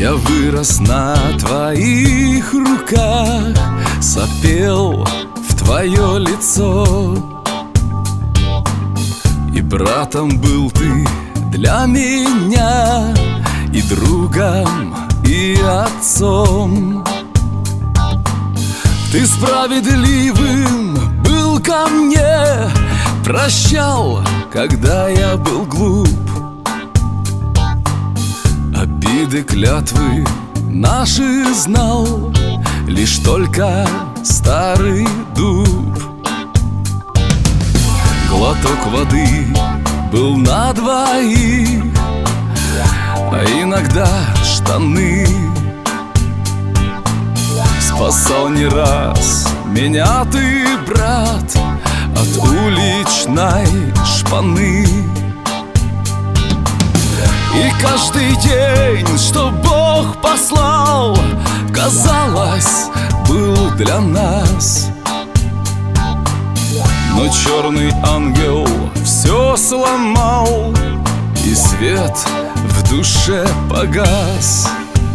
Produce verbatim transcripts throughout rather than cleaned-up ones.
Я вырос на твоих руках, сопел в твое лицо. И братом был ты для меня, и другом, и отцом. Ты справедливым был ко мне, прощал, когда я был глуп. Обиды, клятвы наши знал лишь только старый дуб. Глоток воды был на двоих, а иногда штаны. Спасал не раз меня ты, брат, от уличной шпаны. И каждый день, что Бог послал, казалось, был для нас. Но черный ангел все сломал, и свет в душе погас.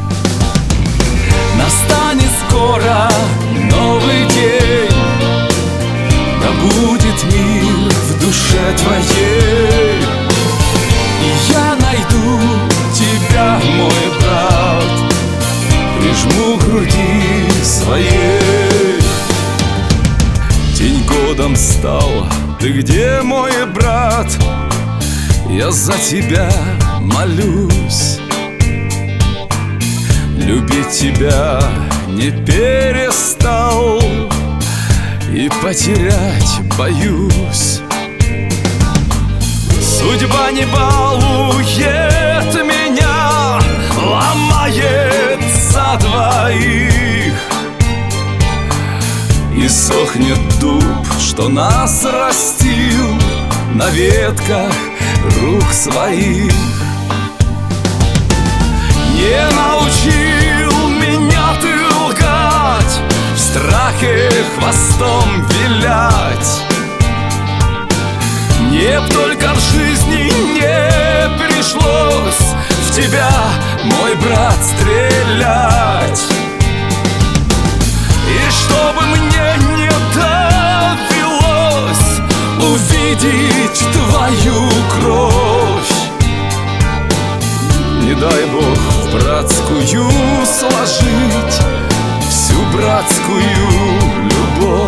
Настанет скоро новый день, да будет мир в душе твоей. И я найду тебя, мой брат, прижму к груди своей. День годом стал, ты где, мой брат? Я за тебя молюсь. Любить тебя не перестал, и потерять боюсь. Судьба не балует меня, ломает за двоих. И сохнет дуб, что нас растил на ветках рук своих. Не научил меня ты лгать, в страхе хвостом вилять. Мне б только в жизни не пришлось в тебя, мой брат, стрелять. И чтобы мне не довелось увидеть твою кровь, не дай Бог в братскую сложить всю братскую любовь.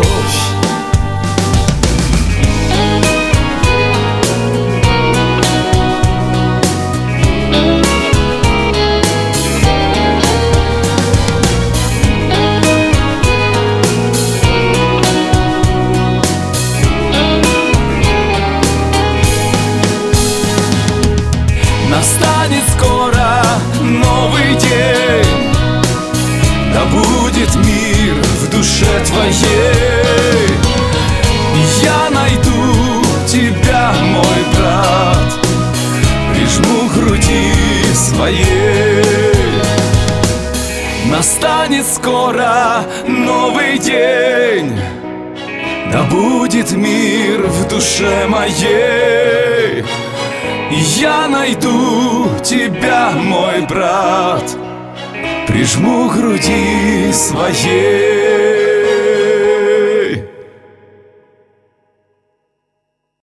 Настанет скоро новый день, да будет мир в душе твоей. И я найду тебя, мой брат, прижму к груди своей. Настанет скоро новый день, да будет мир в душе моей. И я найду тебя, мой брат, прижму к груди своей.